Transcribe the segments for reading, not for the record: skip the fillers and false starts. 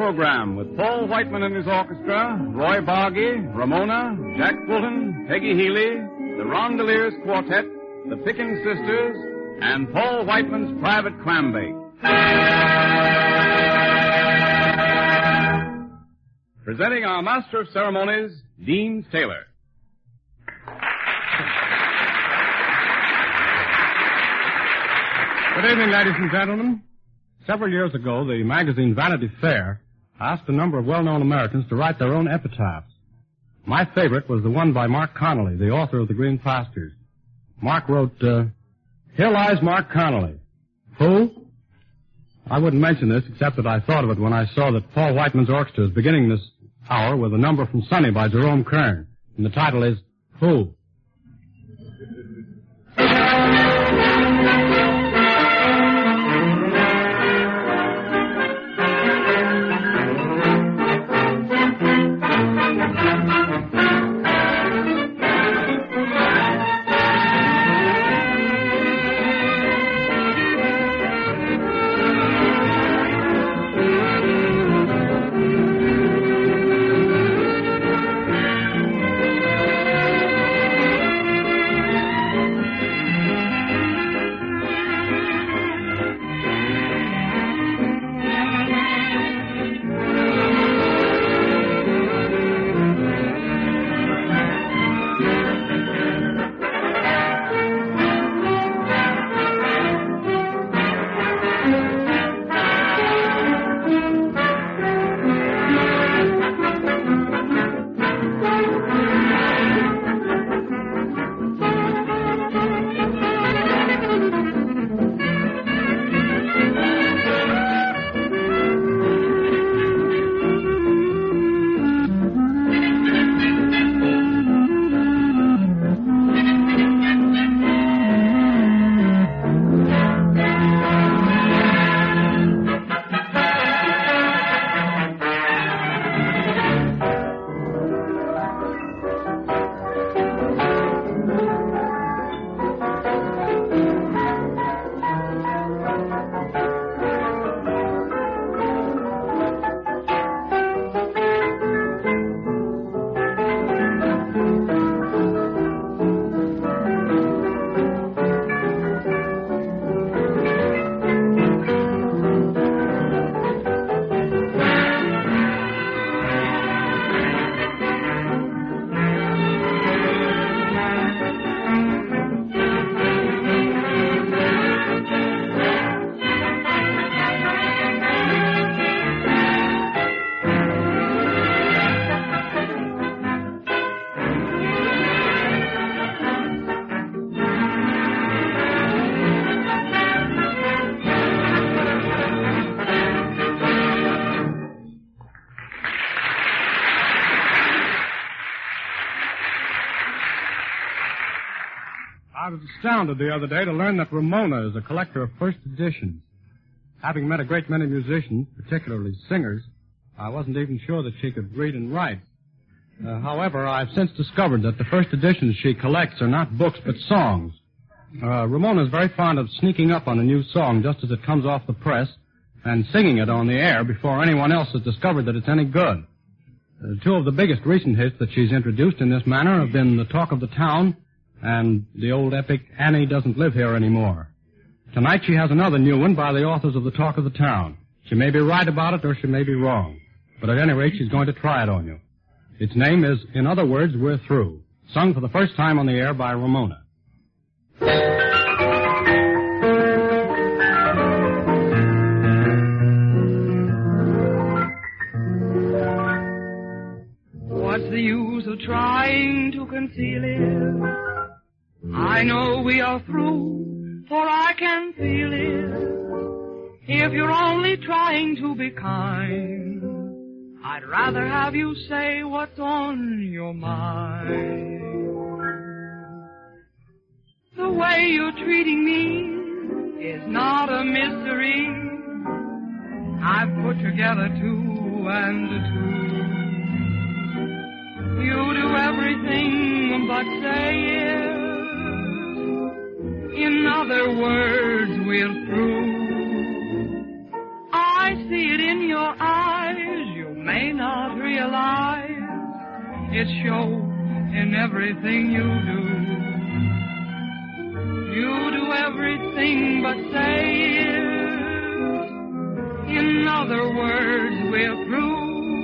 program with Paul Whiteman and his orchestra, Roy Bargy, Ramona, Jack Fulton, Peggy Healy, the Rondeliers Quartet, the Pickens Sisters, and Paul Whiteman's Private Clambake. Presenting our Master of Ceremonies, Dean Taylor. Good evening, ladies and gentlemen. Several years ago, the magazine Vanity Fair asked a number of well-known Americans to write their own epitaphs. My favorite was the one by Mark Connolly, the author of The Green Pastures. Mark wrote, Here lies Mark Connolly. Who? I wouldn't mention this except that I thought of it when I saw that Paul Whiteman's orchestra is beginning this hour with a number from Sonny by Jerome Kern. And the title is, Who? I was astounded the other day to learn that Ramona is a collector of first editions. Having met a great many musicians, particularly singers, I wasn't even sure that she could read and write. However, I've since discovered that the first editions she collects are not books but songs. Ramona is very fond of sneaking up on a new song just as it comes off the press and singing it on the air before anyone else has discovered that it's any good. Two of the biggest recent hits that she's introduced in this manner have been The Talk of the Town and the old epic Annie Doesn't Live Here Anymore. Tonight she has another new one by the authors of The Talk of the Town. She may be right about it or she may be wrong, but at any rate she's going to try it on you. Its name is In Other Words, We're Through, sung for the first time on the air by Ramona. What's the use of trying to conceal it? I know we are through, for I can feel it. If you're only trying to be kind, I'd rather have you say what's on your mind. The way you're treating me is not a mystery. I've put together two and two. You do everything but say it. In other words, we're through. I see it in your eyes. It shows in everything you do. You do everything but say it. In other words, we're through.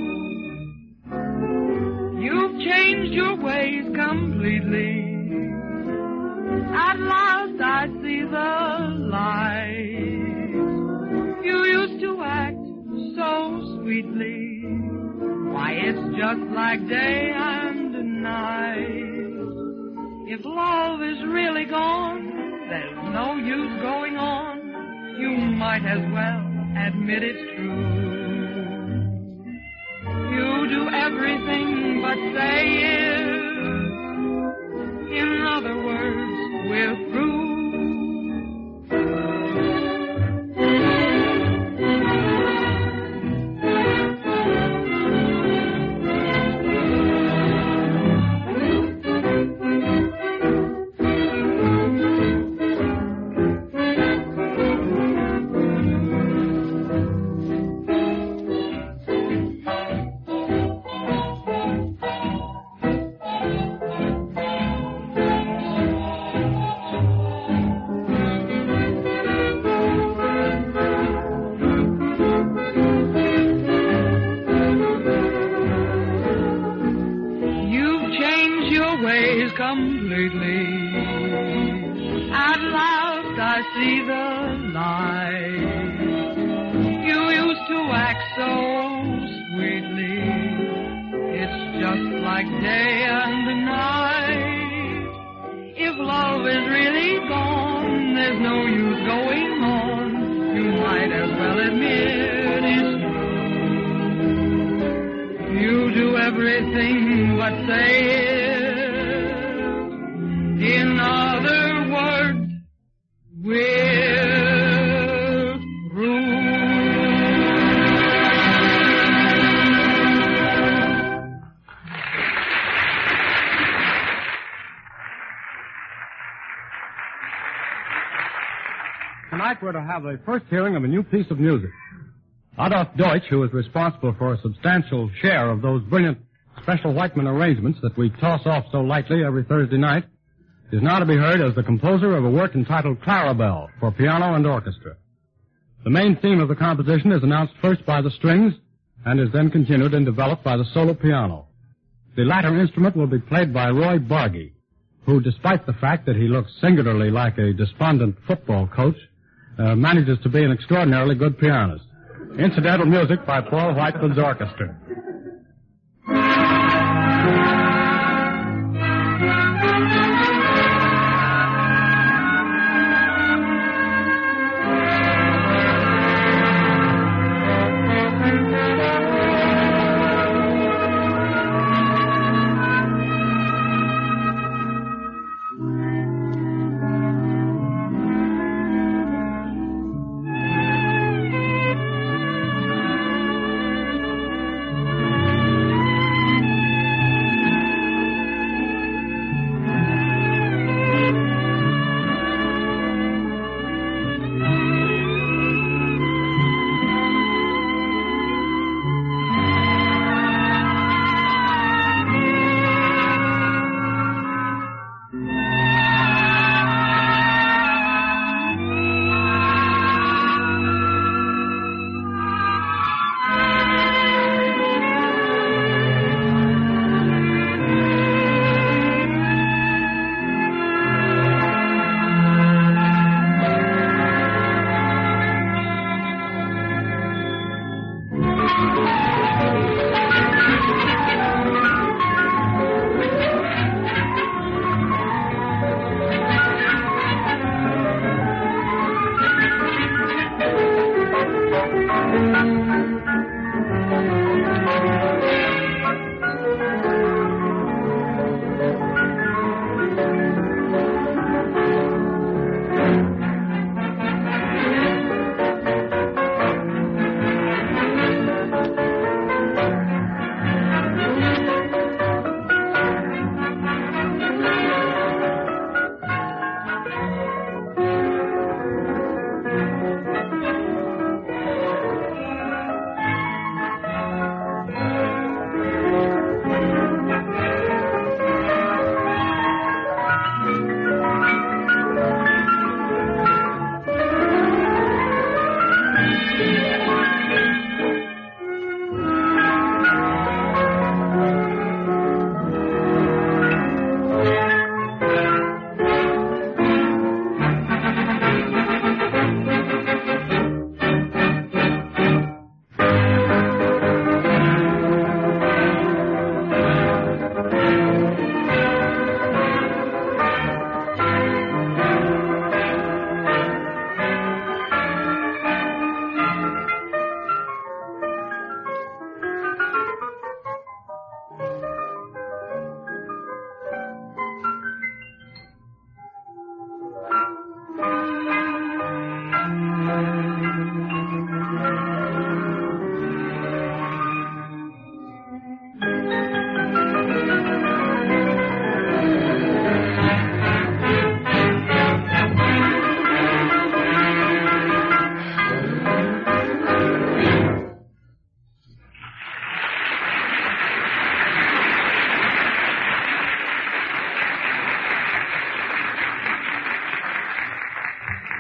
You've changed your ways completely. At last I see the light. You used to act so sweetly. Why, it's just like day and night. If love is really gone, there's no use going on. You might as well admit it's true. You do everything but say it. In other words, we're through. Completely. At last I see the light. You used to act so sweetly. It's just like day and night. If love is really gone, there's no use going on. You might as well admit it's true. You do everything but say it. In other words, we're through. Tonight we're to have the first hearing of a new piece of music. Adolf Deutsch, who is responsible for a substantial share of those brilliant special Whiteman arrangements that we toss off so lightly every Thursday night, is now to be heard as the composer of a work entitled Clarabelle for piano and orchestra. The main theme of the composition is announced first by the strings and is then continued and developed by the solo piano. The latter instrument will be played by Roy Bargy, who, despite the fact that he looks singularly like a despondent football coach, manages to be an extraordinarily good pianist. Incidental music by Paul Whiteman's orchestra.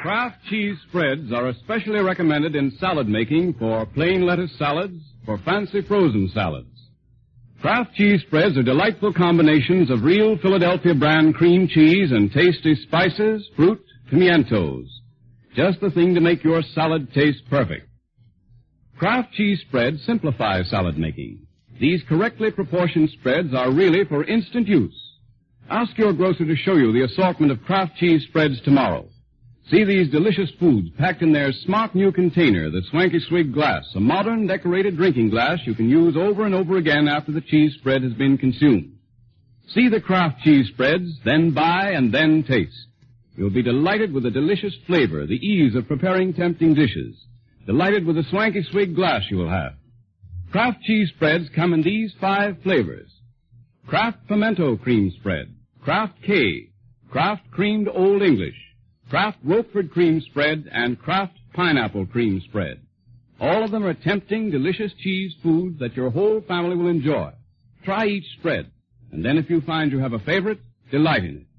Kraft cheese spreads are especially recommended in salad making for plain lettuce salads, for fancy frozen salads. Kraft cheese spreads are delightful combinations of real Philadelphia brand cream cheese and tasty spices, fruit, pimientos. Just the thing to make your salad taste perfect. Kraft cheese spreads simplify salad making. These correctly proportioned spreads are really for instant use. Ask your grocer to show you the assortment of Kraft cheese spreads tomorrow. See these delicious foods packed in their smart new container, the Swanky Swig glass, a modern decorated drinking glass you can use over and over again after the cheese spread has been consumed. See the Kraft cheese spreads, then buy and then taste. You'll be delighted with the delicious flavor, the ease of preparing tempting dishes. Delighted with the Swanky Swig glass you will have. Kraft cheese spreads come in these 5 flavors. Kraft Pimento Cream Spread, Kraft K, Kraft Creamed Old English, Kraft Roquefort Cream Spread, and Kraft Pineapple Cream Spread. All of them are tempting, delicious cheese foods that your whole family will enjoy. Try each spread, and then if you find you have a favorite, delight in it.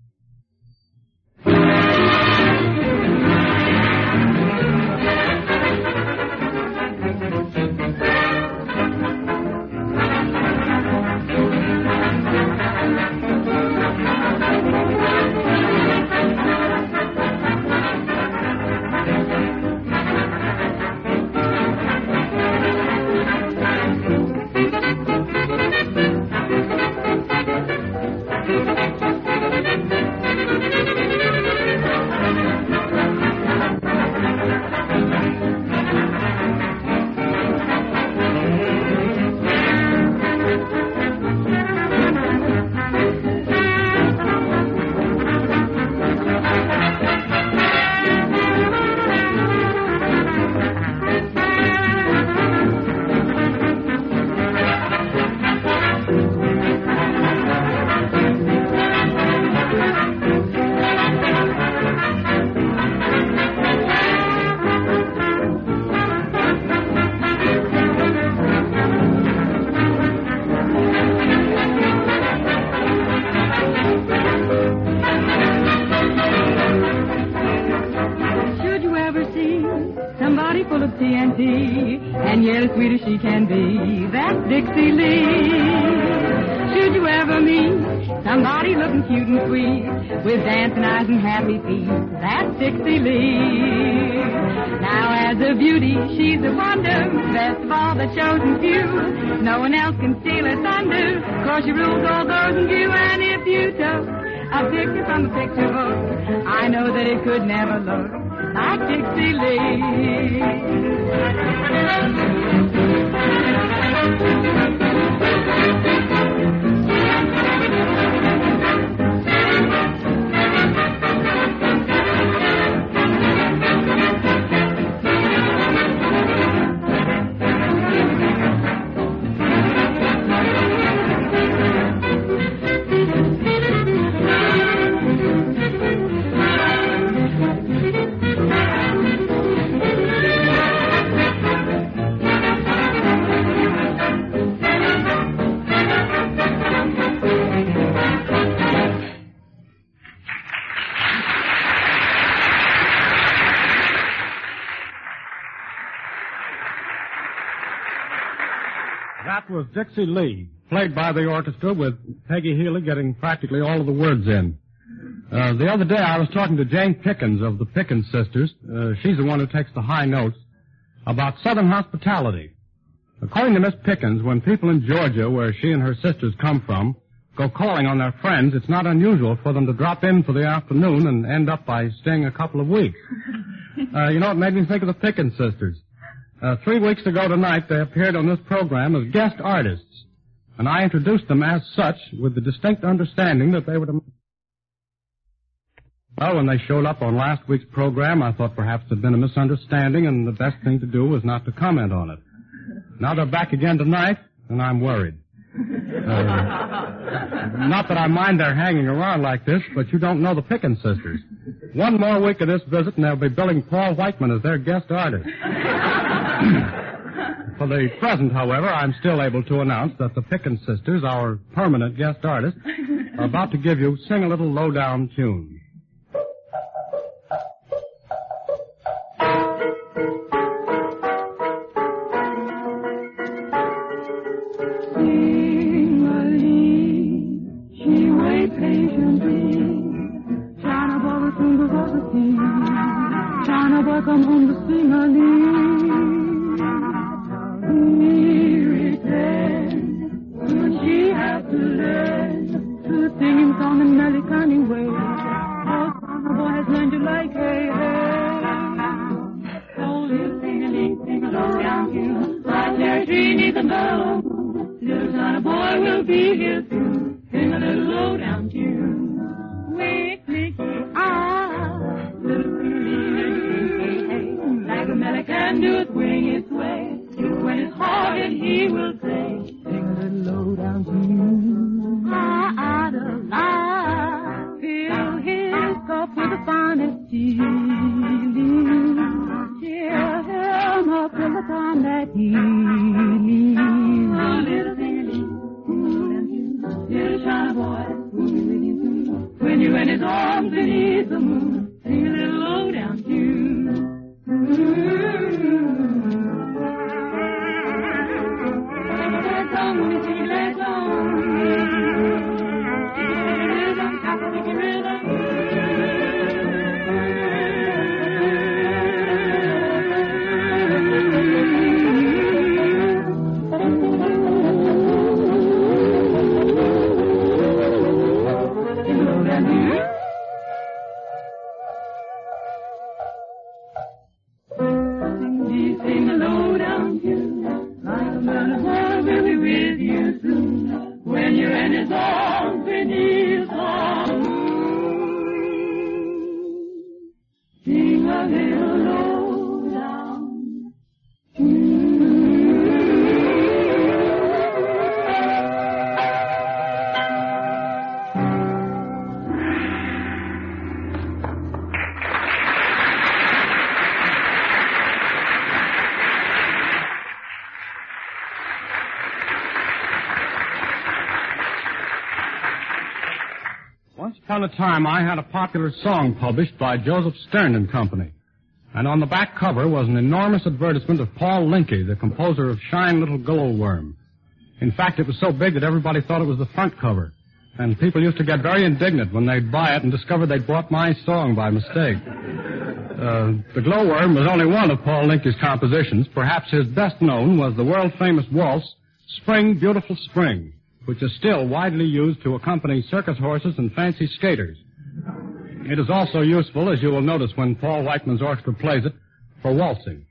And yet as sweet as she can be, that's Dixie Lee. Should you ever meet somebody looking cute and sweet, with dancing eyes and happy feet, that's Dixie Lee. Now as a beauty, she's a wonder, best of all the chosen few. No one else can steal her thunder, 'cause she rules all those in view. And if you took a picture from the picture book, I know that it could never look like Dixie Lee. That was Dixie Lee, played by the orchestra with Peggy Healy getting practically all of the words in. The other day I was talking to Jane Pickens of the Pickens sisters. She's the one who takes the high notes, about Southern hospitality. According to Miss Pickens, when people in Georgia, where she and her sisters come from, go calling on their friends, it's not unusual for them to drop in for the afternoon and end up by staying a couple of weeks. You know, it made me think of the Pickens sisters. 3 weeks ago tonight, they appeared on this program as guest artists, and I introduced them as such with the distinct understanding that they would... Well, when they showed up on last week's program, I thought perhaps there'd been a misunderstanding, and the best thing to do was not to comment on it. Now they're back again tonight, and I'm worried. Not that I mind their hanging around like this, but you don't know the Pickens sisters. One more week of this visit, and they'll be billing Paul Whiteman as their guest artist. For the present, however, I'm still able to announce that the Pickens sisters, our permanent guest artists, are about to give you Sing a Little Low-Down Tune. wait patiently. China boy will soon go to sea. China boy come home to sing a he returns. Soon she has to learn to sing him song in melancholy way. Oh, China boy has learned to like hey, hey. Oh, little sing-a-ling, sing a low down tune. My cherry tree needs a mellow. Little China boy will be here soon. Sing a little low down tune. Wick, Mickey, ah. Little sing-a-ling, like a melody can do it, swing its way. When it's hard and he will say, sing a little low down tune. Ah, ah, da, la. Fill his cup with the finest tea. Cheer him up till the time that he leaves. Oh, little sing-a-ling, little China boy, when you're in his arms beneath the moon, sing a little low down tune. Let's on, sing let's on. Rhythm, Catholic rhythm. Sing a low down tune, like a melody will be with you soon. When you're in his arms beneath the moon, sing a little low down tune. Once upon a time, I had a popular song published by Joseph Stern and Company. And on the back cover was an enormous advertisement of Paul Linke, the composer of Shine Little Glowworm. In fact, it was so big that everybody thought it was the front cover. And people used to get very indignant when they'd buy it and discover they'd bought my song by mistake. The Glowworm was only one of Paul Linke's compositions. Perhaps his best known was the world-famous waltz, Spring, Beautiful Spring, which is still widely used to accompany circus horses and fancy skaters. It is also useful, as you will notice when Paul Whiteman's orchestra plays it, for waltzing.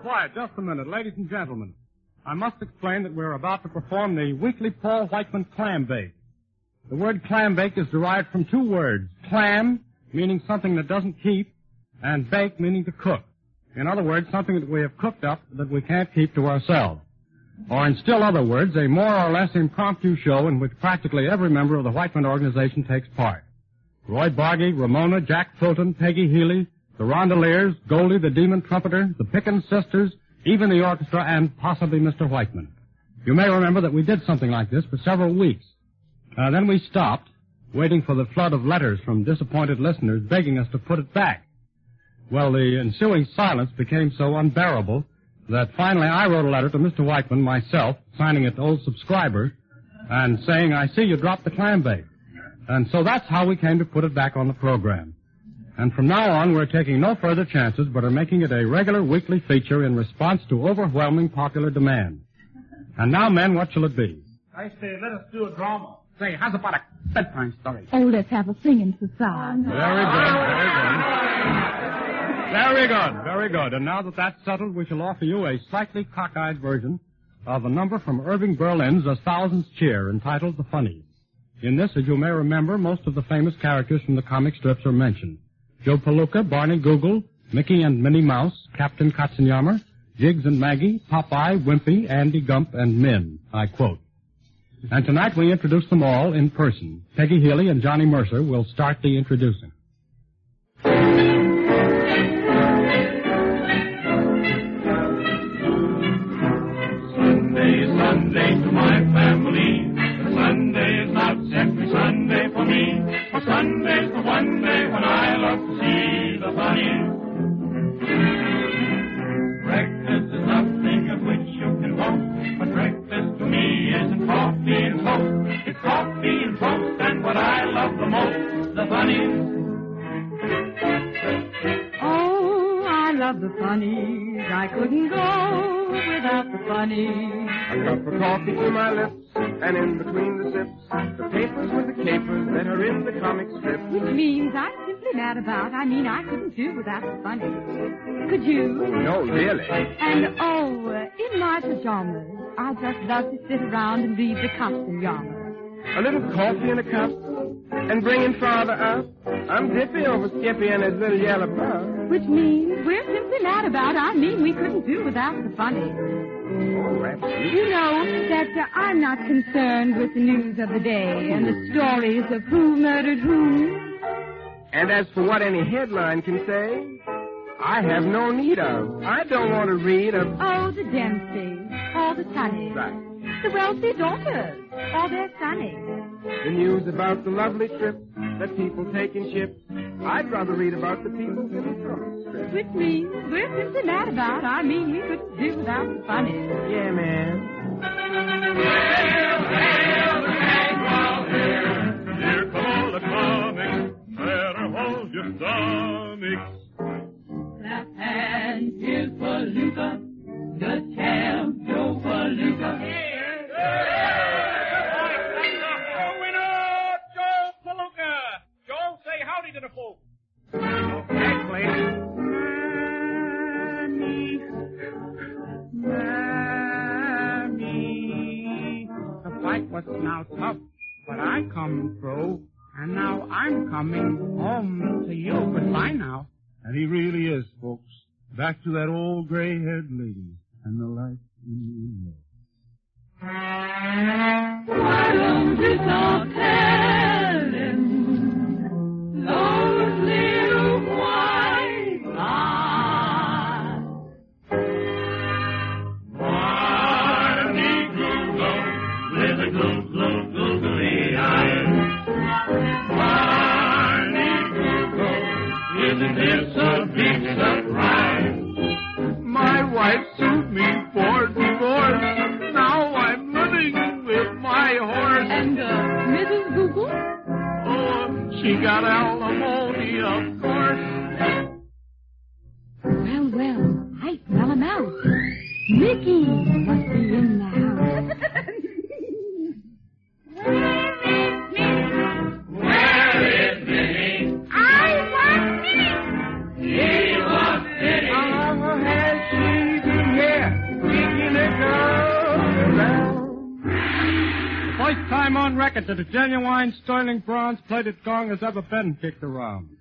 quiet just a minute. Ladies and gentlemen, I must explain that we're about to perform the weekly Paul Whiteman clam bake. The word clam bake is derived from two words, clam, meaning something that doesn't keep, and bake, meaning to cook. In other words, something that we have cooked up that we can't keep to ourselves. Or in still other words, a more or less impromptu show in which practically every member of the Whiteman organization takes part. Roy Bargy, Ramona, Jack Fulton, Peggy Healy, the Rondeliers, Goldie, the Demon Trumpeter, the Pickens Sisters, even the orchestra, and possibly Mr. Whiteman. You may remember that we did something like this for several weeks. Then we stopped, waiting for the flood of letters from disappointed listeners begging us to put it back. Well, the ensuing silence became so unbearable that finally I wrote a letter to Mr. Whiteman myself, signing it Old Subscriber, and saying, I see you dropped the clam bake. And so that's how we came to put it back on the program. And from now on, we're taking no further chances, but are making it a regular weekly feature in response to overwhelming popular demand. And now, men, what shall it be? I say, let us do a drama. Say, how's about a bedtime story? Oh, let's have a singing society. Very good, very good. Very good, very good. And now that that's settled, we shall offer you a slightly cockeyed version of a number from Irving Berlin's A Thousand's Cheer, entitled The Funnies. In this, as you may remember, most of the famous characters from the comic strips are mentioned. Joe Palooka, Barney Google, Mickey and Minnie Mouse, Captain Katzenjammer, Jiggs and Maggie, Popeye, Wimpy, Andy Gump, and Min, I quote. And tonight we introduce them all in person. Peggy Healy and Johnny Mercer will start the introducing. Sunday, Sunday to my family. Sunday is not every Sunday for me. For Sunday's the one day when I love to see the funnies. Breakfast is nothing of which you can boast, but breakfast to me isn't coffee and toast. It's coffee and toast and what I love the most, the funnies. Oh, I love the funnies. I couldn't go without the funnies. A cup of coffee to my lips, and in between the sips, the papers with the capers that are in the comic strip. Which means I'm simply mad about. I couldn't do without the funnies. Could you? No, really. And, in my pajamas, I just love to sit around and read the Katzenjammer. A little coffee in a cup, and bringing father up. I'm dippy over Skippy and his little yellow pup. Which means we're simply mad about. We couldn't do without the funnies. Oh, absolutely. You know that I'm not concerned with the news of the day and the stories of who murdered whom. And as for what any headline can say, I have no need of. I don't want to read of... Oh, the Dempseys, or the Tunnys. Right. The wealthy daughters, or their sonnies. The news about the lovely trips that people take in ships. I'd rather read about the people in the comic strip. Which means we're simply mad about. We couldn't do without the funnies. Yeah, man. Hail, hail, the Negroes here. Here come all the comics. Better hold your stomachs. Clap hands, here's Palooka, the champ, Joe Palooka. Winner, Joe Palooka. Joe, say howdy to the folks. Exactly. Mammy. The fight was now tough, but I come through, and now I'm coming home to you. Goodbye now. And he really is, folks. Back to that old gray-haired lady and the light in the air. Why don't you stop telling those little white lies? Barney Google with a googly eyes. Barney Google, isn't this a big surprise? My wife sued me for divorce. Now I'm living with my horse. And, Mrs. Google? Oh, she got alimony, of course. Well, I smell him out. Mickey must be in the house. Where is Minnie? I want Minnie. He wants Minnie. How has she been First time on record that a genuine sterling bronze-plated gong has ever been kicked around.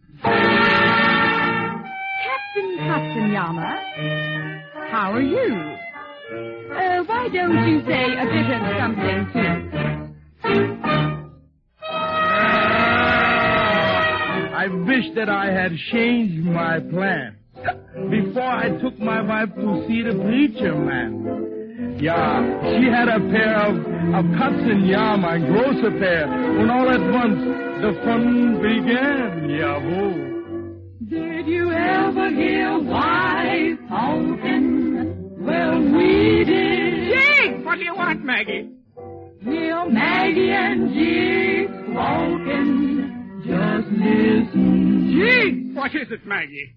Captain Katsunyama, how are you? Why don't you say a bit of something, too? I wish that I had changed my plan before I took my wife to see the preacher man. Yeah, she had a pair of Katsunyama and grocer pair, when all at once the fun began. Yahoo! Did you ever hear wife honking? Well, we did. Jig, what do you want, Maggie? Hear Maggie and Jig honking. Just listen. Jig, what is it, Maggie?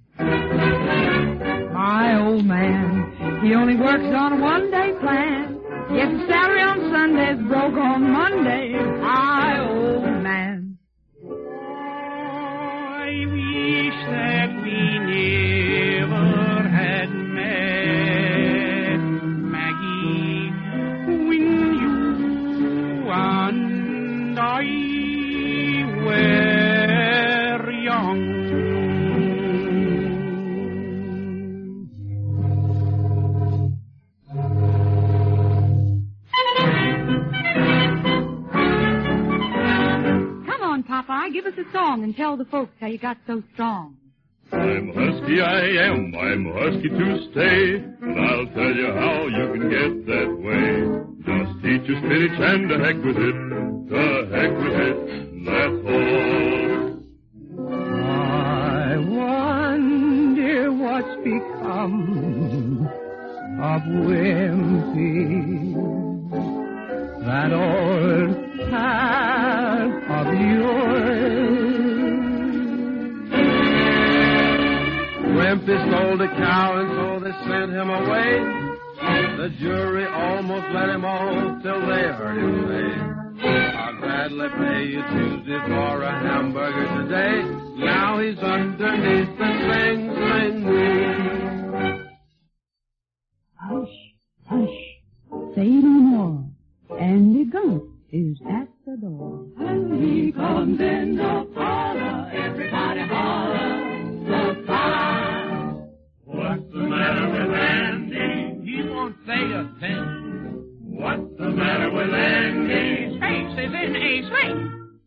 My old man, he only works on a one-day plan. Gets a salary on Sundays, broke on Monday. My old man. I wish that we never had met, Maggie, when you and I were young. Popeye, give us a song and tell the folks how you got so strong. I'm husky, I am. I'm husky to stay. And I'll tell you how you can get that way. Just eat your spinach and the heck with it. The heck with it. That's all. I wonder what's become of Wimpy. That old past of yours. Wimpy stole the cow and so they sent him away. The jury almost let him off till they heard him say, I'll gladly pay you Tuesday for a hamburger today. Now he's underneath the sing moon. Hush, hush, say no more. Andy Gump is at the door. And he comes in the parlor, everybody holler, the fire. What's the matter with Andy? He won't say a thing. What's the matter with Andy? His face is in a sling.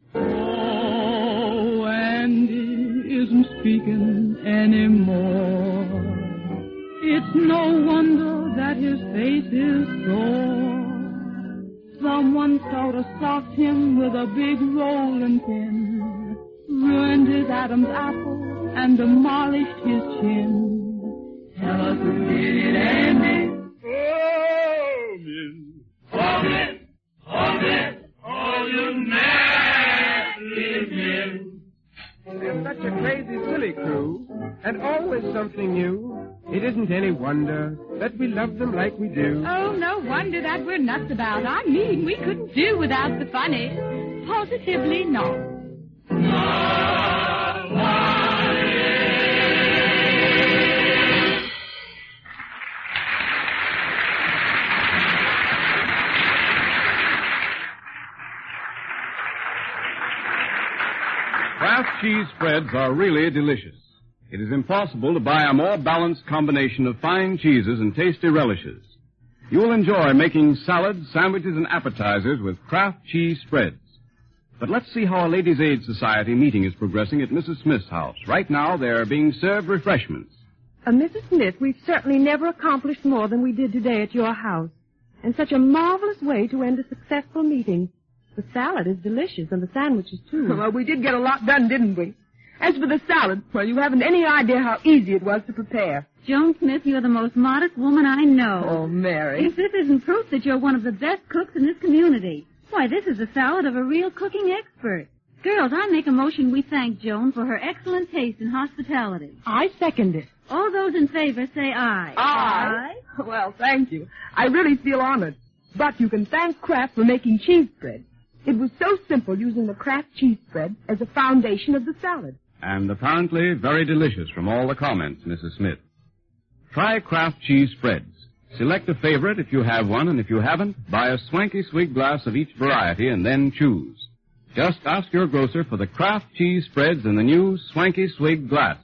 Oh, Andy isn't speaking anymore. It's no wonder that his face is sore. Someone sort of socked him with a big rolling pin, ruined his Adam's apple and demolished his chin. Tell us who did it, Andy. Oh, you nasty men. They're such a crazy, silly crew, and always something new. It isn't any wonder that we love them like we do. Oh, no wonder that we're nuts about. I mean, we couldn't do without the funny. Positively not. Kraft cheese spreads are really delicious. It is impossible to buy a more balanced combination of fine cheeses and tasty relishes. You will enjoy making salads, sandwiches, and appetizers with Kraft cheese spreads. But let's see how a Ladies' Aid Society meeting is progressing at Mrs. Smith's house. Right now, they are being served refreshments. Mrs. Smith, we've certainly never accomplished more than we did today at your house. And such a marvelous way to end a successful meeting. The salad is delicious, and the sandwiches, too. Well, we did get a lot done, didn't we? As for the salad, well, you haven't any idea how easy it was to prepare. Joan Smith, you're the most modest woman I know. Oh, Mary. If this isn't proof that you're one of the best cooks in this community, why, this is the salad of a real cooking expert. Girls, I make a motion we thank Joan for her excellent taste and hospitality. I second it. All those in favor say aye. Aye? Well, thank you. I really feel honored. But you can thank Kraft for making cheese spread. It was so simple using the Kraft cheese spread as a foundation of the salad. And apparently very delicious from all the comments, Mrs. Smith. Try Kraft cheese spreads. Select a favorite if you have one, and if you haven't, buy a Swanky Swig glass of each variety and then choose. Just ask your grocer for the Kraft cheese spreads in the new Swanky Swig glass.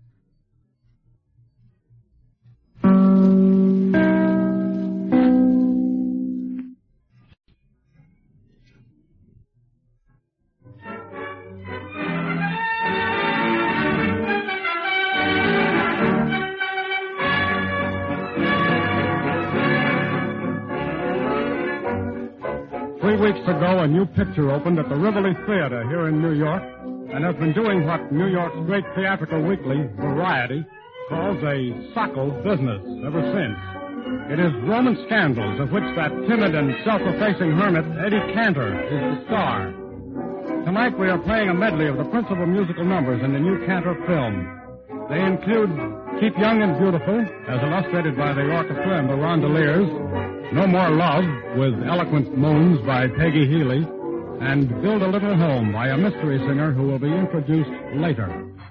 Weeks ago, a new picture opened at the Rivoli Theater here in New York and has been doing what New York's great theatrical weekly, Variety, calls a socko business ever since. It is Roman Scandals, of which that timid and self-effacing hermit, Eddie Cantor, is the star. Tonight we are playing a medley of the principal musical numbers in the new Cantor film. They include Keep Young and Beautiful, as illustrated by the orchestra and the Rondeliers, No More Love, with eloquent moans by Peggy Healy, and Build a Little Home by a mystery singer who will be introduced later.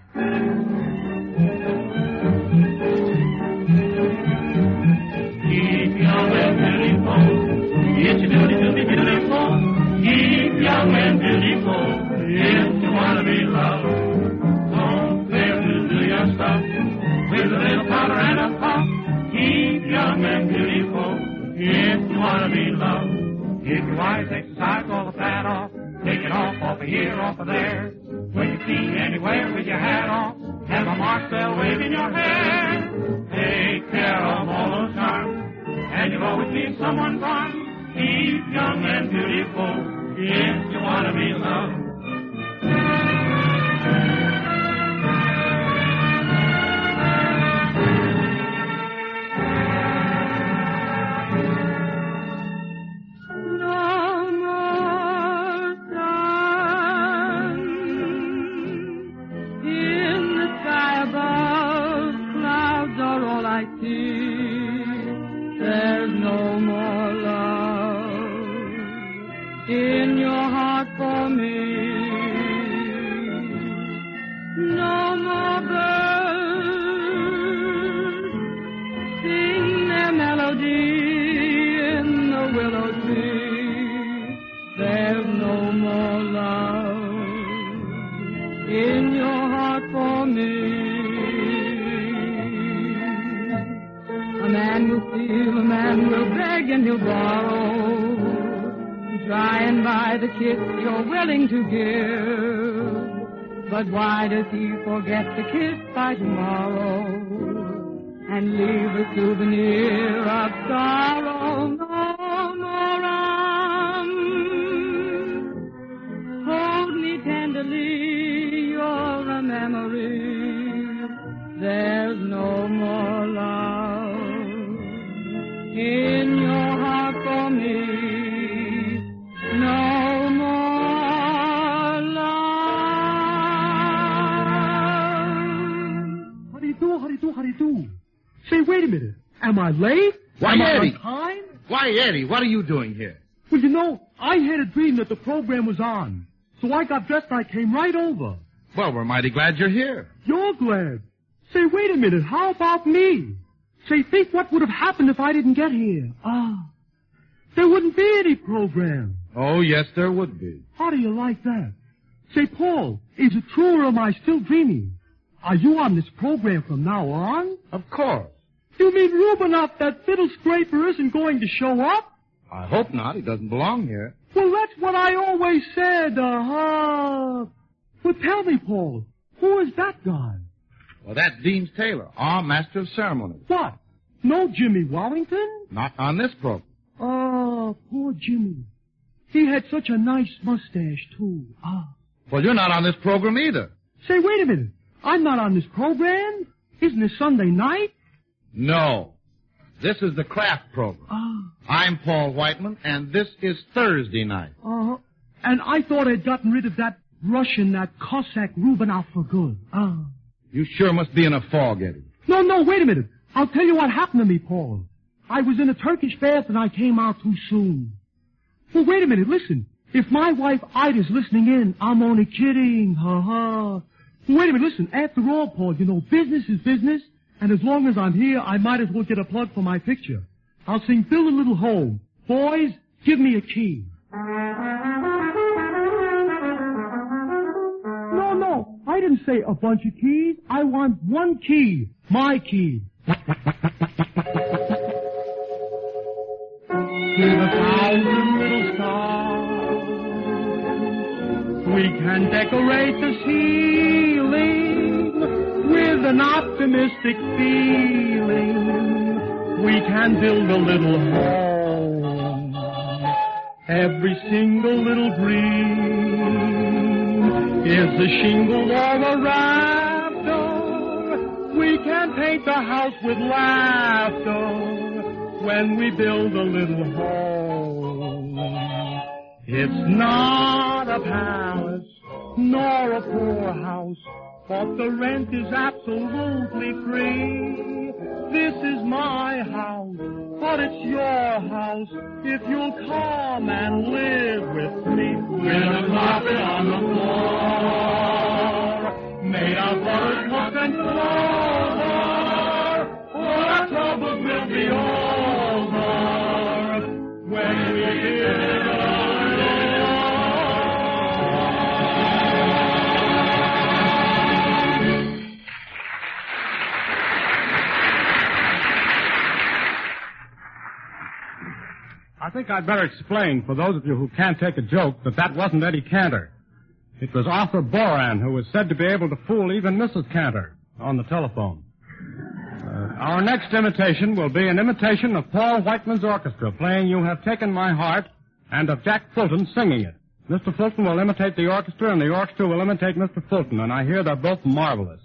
Keep young and beautiful, it's your duty to be beautiful. Keep young and beautiful, if you want to be loved. Don't fail to do your stuff with a little powder and a puff. Keep young and beautiful, if you want to be loved. If your wise exercise all the fat off, take it off of here, off of there. When you see anywhere with your hat off, have a Marcel wave in your hair. Take care of all those charms, and you'll always be someone's arms. Keep young and beautiful, if you want to be loved. But why does he forget to kiss by tomorrow and leave a souvenir of sorrow? No more arms, hold me tenderly, you're a memory. There's no more love in your heart for me. No more. How do you do? Say, wait a minute. Am I late? Why, Am Eddie? I on time? Why, Eddie, what are you doing here? Well, you know, I had a dream that the program was on. So I got dressed and I came right over. Well, we're mighty glad you're here. You're glad. Say, wait a minute. How about me? Say, think what would have happened if I didn't get here. There wouldn't be any program. Oh, yes, there would be. How do you like that? Say, Paul, is it true or am I still dreaming? Are you on this program from now on? Of course. You mean Rubinoff, that fiddle scraper, isn't going to show up? I hope not. He doesn't belong here. Well, that's what I always said. Well, tell me, Paul, who is that guy? Well, that's Deems Taylor, our master of ceremonies. What? No Jimmy Wallington? Not on this program. Oh, poor Jimmy. He had such a nice mustache, too. Well, you're not on this program either. Say, wait a minute. I'm not on this program? Isn't it Sunday night? No. This is the Kraft program. I'm Paul Whiteman, and this is Thursday night. And I thought I'd gotten rid of that Russian, that Cossack Rubinoff for good. You sure must be in a fog, Eddie. No, wait a minute. I'll tell you what happened to me, Paul. I was in a Turkish bath and I came out too soon. Well, wait a minute, listen. If my wife Ida's listening in, I'm only kidding. Wait a minute, listen. After all, Paul, you know, business is business, and as long as I'm here, I might as well get a plug for my picture. I'll sing Build a Little Home. Boys, give me a key. No, I didn't say a bunch of keys. I want one key. My key. With 1,000 little stars, we can decorate the ceiling with an optimistic feeling. We can build a little home. Every single little dream is a shingle or a rafter. We can paint the house with laughter when we build a little home. It's not a palace nor a poorhouse, but the rent is absolutely free. This is my house, but it's your house if you'll come and live with me. With a carpet on the floor, made of buttercup and clover, all our troubles will be over when we live. I think I'd better explain, for those of you who can't take a joke, that wasn't Eddie Cantor. It was Arthur Boran, who was said to be able to fool even Mrs. Cantor on the telephone. Our next imitation will be an imitation of Paul Whiteman's orchestra playing You Have Taken My Heart, and of Jack Fulton singing it. Mr. Fulton will imitate the orchestra, and the orchestra will imitate Mr. Fulton, and I hear they're both marvelous.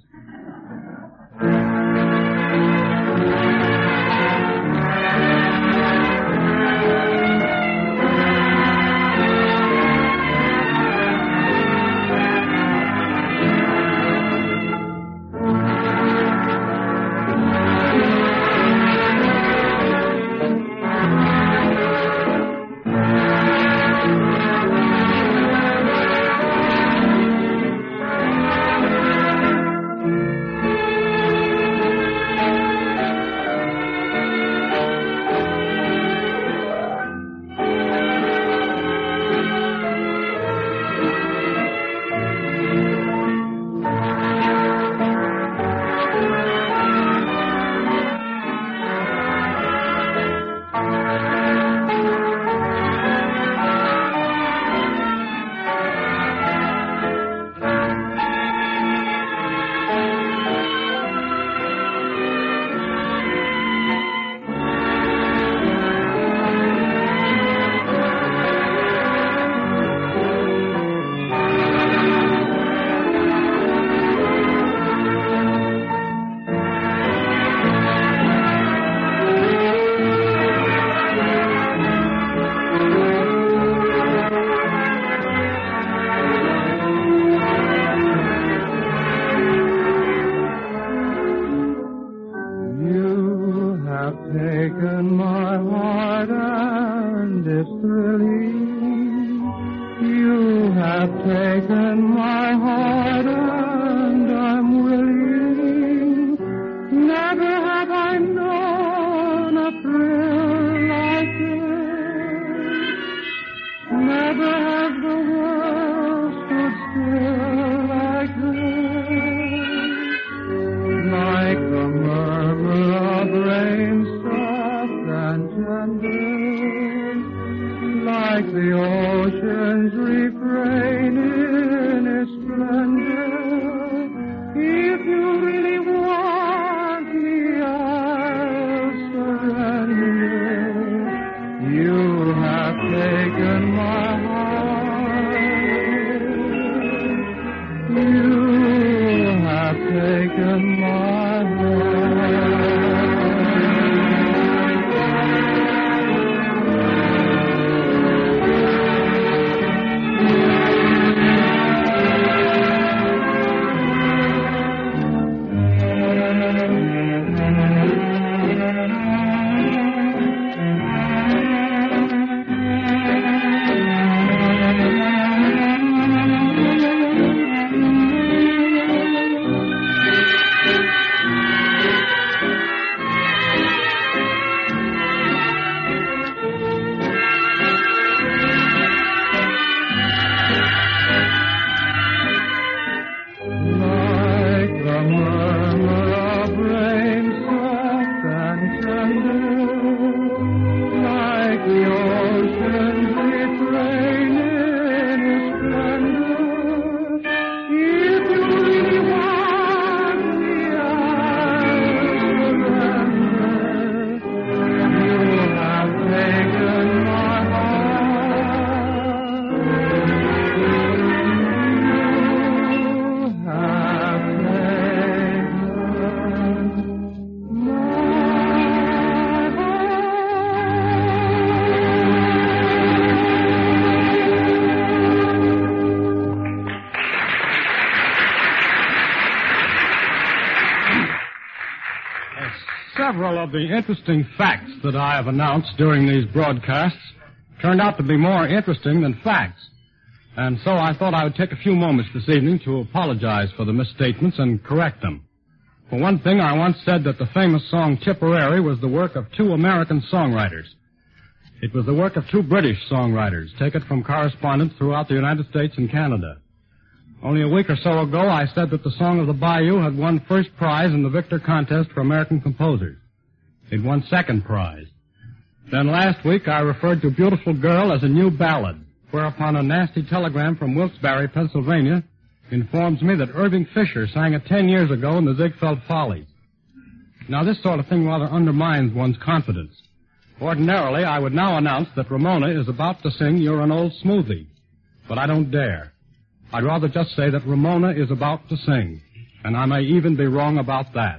the interesting facts that I have announced during these broadcasts turned out to be more interesting than facts. And so I thought I would take a few moments this evening to apologize for the misstatements and correct them. For one thing, I once said that the famous song Tipperary was the work of 2 American songwriters. It was the work of 2 British songwriters, taken from correspondents throughout the United States and Canada. Only a week or so ago, I said that the Song of the Bayou had won first prize in the Victor Contest for American Composers. It won second prize. Then last week, I referred to Beautiful Girl as a new ballad, whereupon a nasty telegram from Wilkes-Barre, Pennsylvania, informs me that Irving Fisher sang it 10 years ago in the Ziegfeld Follies. Now, this sort of thing rather undermines one's confidence. Ordinarily, I would now announce that Ramona is about to sing You're an Old Smoothie, but I don't dare. I'd rather just say that Ramona is about to sing, and I may even be wrong about that.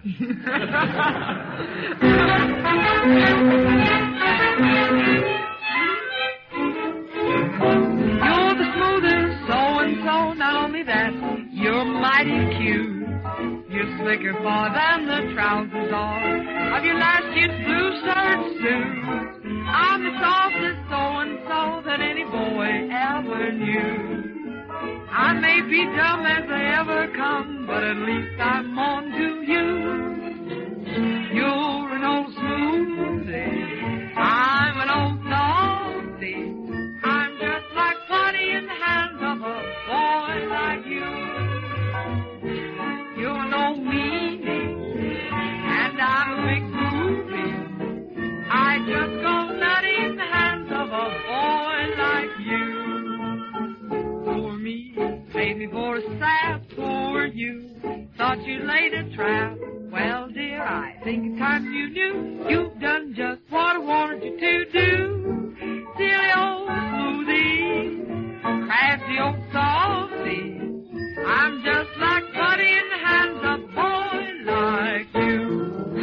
You're the smoothest so-and-so, not only that, you're mighty cute. You're slicker far than the trousers are of your last year's blue serge suit. I'm the softest so-and-so that any boy ever knew. I may be dumb as they ever come, but at least I'm on to you. You're an old smoothie, I'm an old softy. I'm just like putty in the hands of a boy like you. You're an old meanie, and I'm a big groovy. I just go nutty in the hands of a boy like you. For me, paid me for a sap for you. Thought you laid a trap. Well, dear, I think it's time you knew you've done just what I wanted you to do. Silly old smoothie, crafty old softy. I'm just like putty in the hands of a boy like you.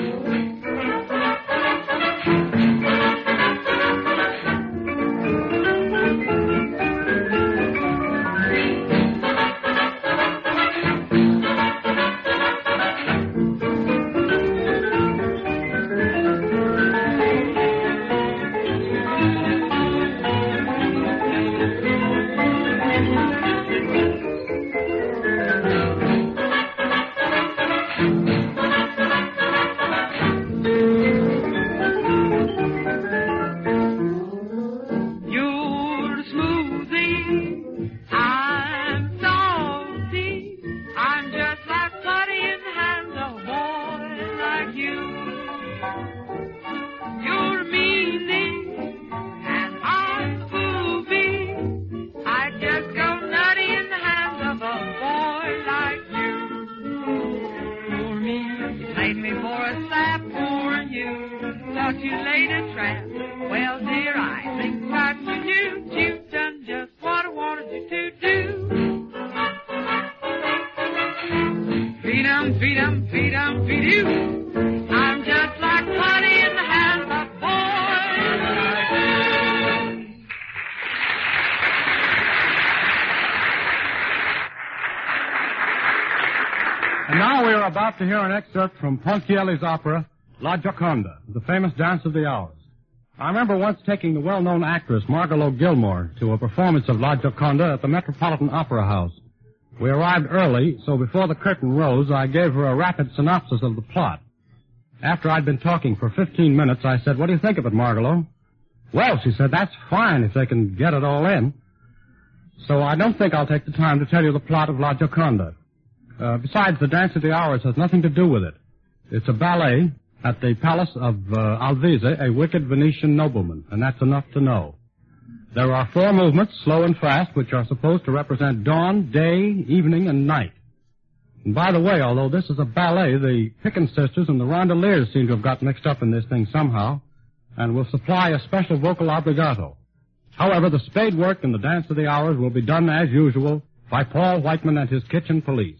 About to hear an excerpt from Ponchielli's opera, La Gioconda, the famous dance of the hours. I remember once taking the well-known actress Margot Gilmore to a performance of La Gioconda at the Metropolitan Opera House. We arrived early, so before the curtain rose, I gave her a rapid synopsis of the plot. After I'd been talking for 15 minutes, I said, "What do you think of it, Margot?" "Well," she said, "that's fine if they can get it all in." So I don't think I'll take the time to tell you the plot of La Gioconda. Besides, the Dance of the Hours has nothing to do with it. It's a ballet at the palace of Alvise, a wicked Venetian nobleman, and that's enough to know. There are 4 movements, slow and fast, which are supposed to represent dawn, day, evening, and night. And by the way, although this is a ballet, the Pickens sisters and the Rondeliers seem to have got mixed up in this thing somehow, and will supply a special vocal obligato. However, the spade work in the Dance of the Hours will be done as usual by Paul Whiteman and his kitchen police.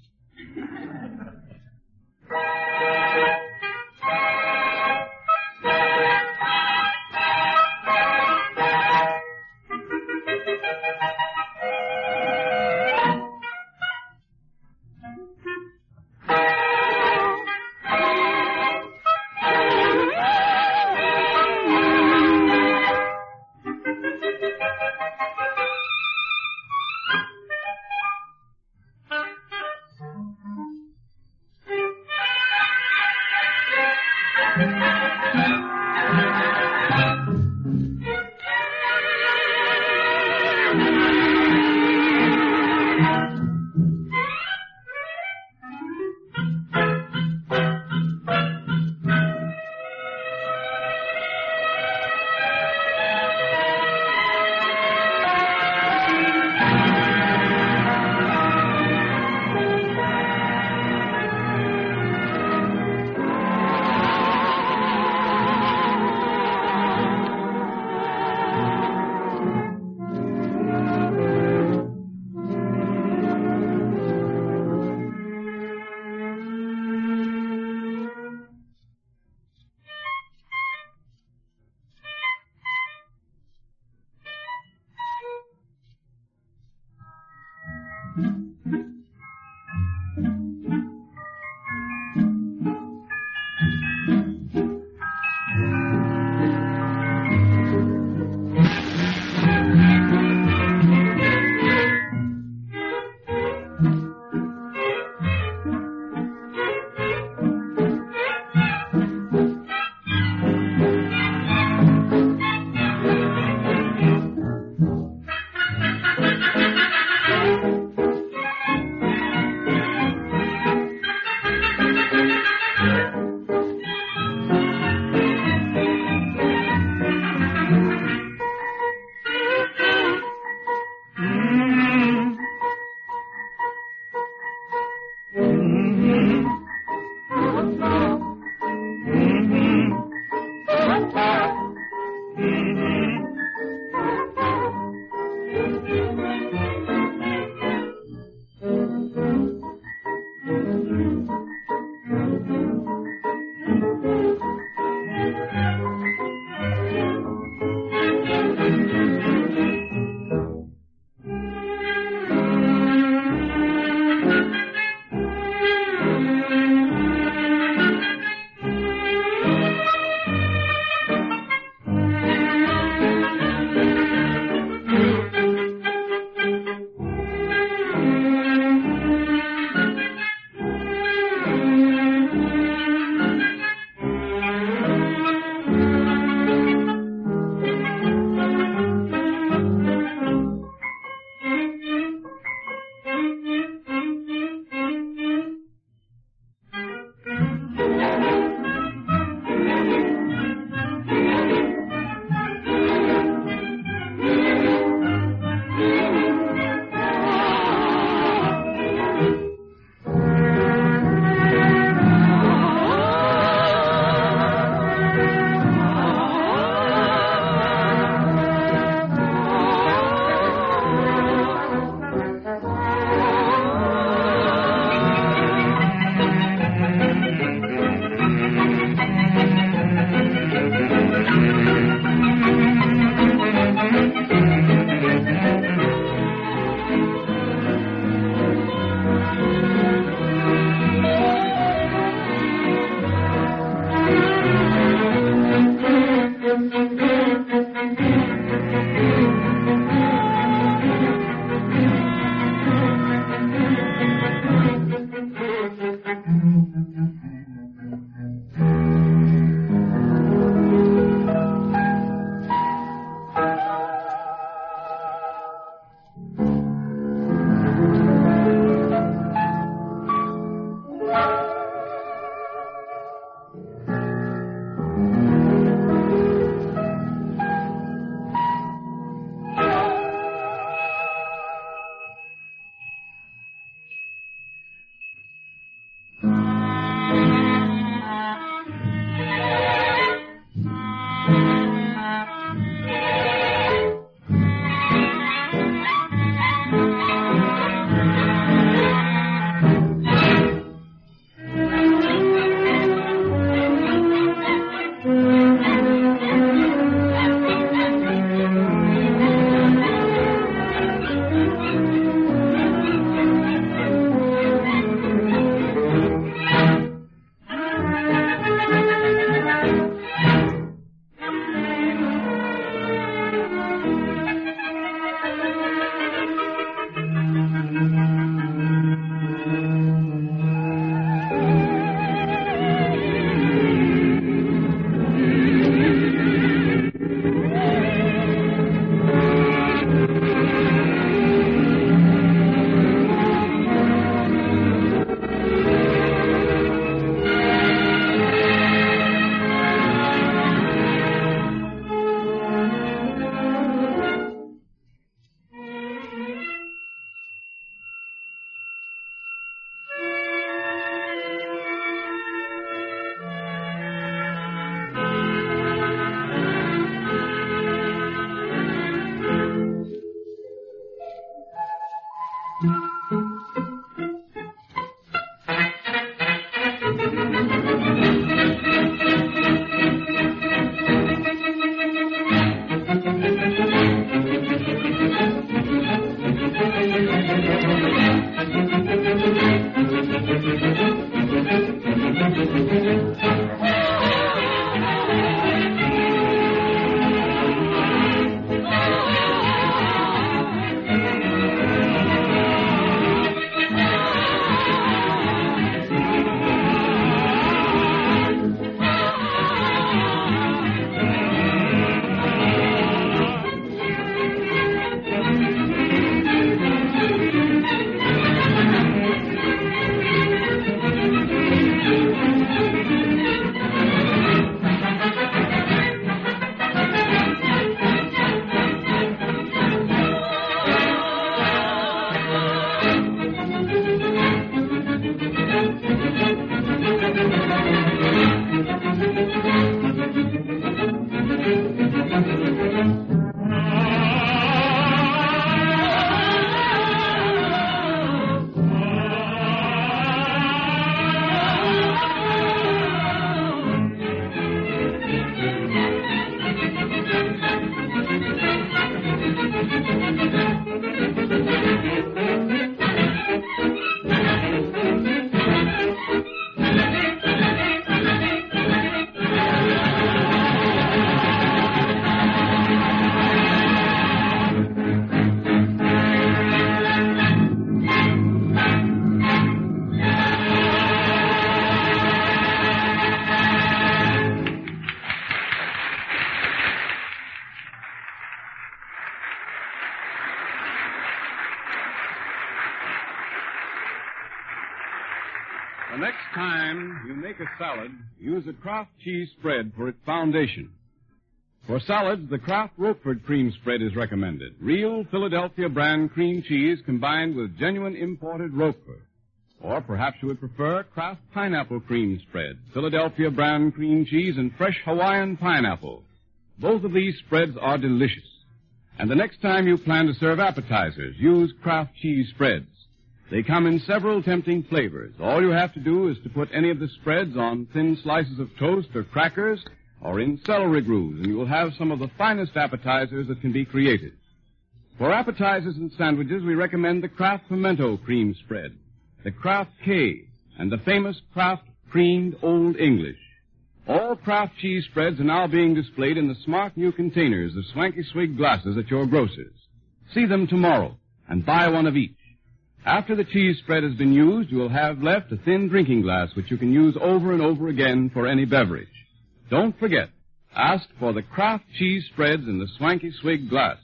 next time you make a salad, use a Kraft cheese spread for its foundation. For salads, the Kraft Roquefort cream spread is recommended. Real Philadelphia brand cream cheese combined with genuine imported Roquefort. Or perhaps you would prefer Kraft pineapple cream spread, Philadelphia brand cream cheese, and fresh Hawaiian pineapple. Both of these spreads are delicious. And the next time you plan to serve appetizers, use Kraft cheese spreads. They come in several tempting flavors. All you have to do is to put any of the spreads on thin slices of toast or crackers or in celery grooves, and you will have some of the finest appetizers that can be created. For appetizers and sandwiches, we recommend the Kraft Pimento cream spread, the Kraft K, and the famous Kraft Creamed Old English. All Kraft cheese spreads are now being displayed in the smart new containers of Swanky Swig glasses at your grocer's. See them tomorrow and buy one of each. After the cheese spread has been used, you will have left a thin drinking glass which you can use over and over again for any beverage. Don't forget, ask for the Kraft cheese spreads in the Swanky Swig glass.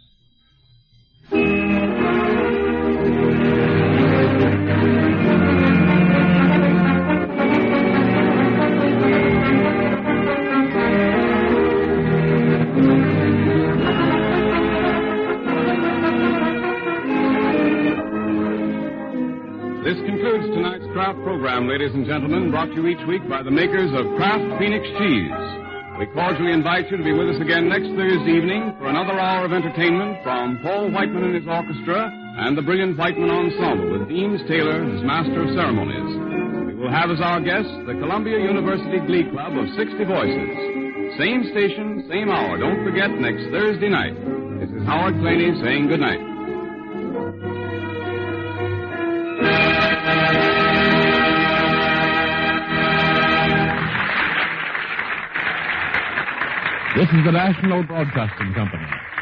This concludes tonight's Kraft program, ladies and gentlemen, brought to you each week by the makers of Kraft Phoenix Cheese. We cordially invite you to be with us again next Thursday evening for another hour of entertainment from Paul Whiteman and his orchestra and the brilliant Whiteman Ensemble with Deems Taylor as master of ceremonies. We will have as our guests the Columbia University Glee Club of 60 Voices. Same station, same hour. Don't forget, next Thursday night. This is Howard Claney saying good night. This is the National Broadcasting Company.